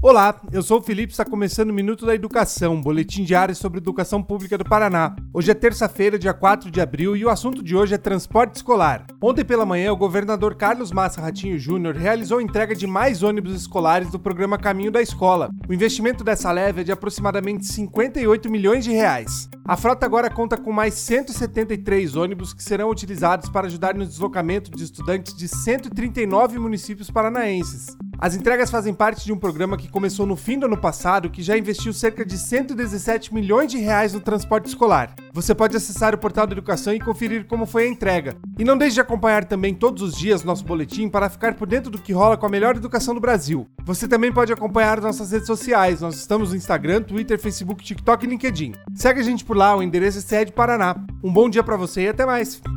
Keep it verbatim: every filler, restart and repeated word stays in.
Olá, eu sou o Felipe, está começando o Minuto da Educação, um boletim diário sobre educação pública do Paraná. Hoje é terça-feira, dia quatro de abril, e o assunto de hoje é transporte escolar. Ontem pela manhã, o governador Carlos Massa Ratinho Júnior realizou a entrega de mais ônibus escolares do programa Caminho da Escola. O investimento dessa leve é de aproximadamente cinquenta e oito milhões de reais. A frota agora conta com mais cento e setenta e três ônibus que serão utilizados para ajudar no deslocamento de estudantes de cento e trinta e nove municípios paranaenses. As entregas fazem parte de um programa que começou no fim do ano passado, que já investiu cerca de cento e dezessete milhões de reais no transporte escolar. Você pode acessar o portal da Educação e conferir como foi a entrega. E não deixe de acompanhar também todos os dias nosso boletim para ficar por dentro do que rola com a melhor educação do Brasil. Você também pode acompanhar nossas redes sociais. Nós estamos no Instagram, Twitter, Facebook, TikTok e LinkedIn. Segue a gente por lá, o endereço é C E D Paraná. Um bom dia para você e até mais!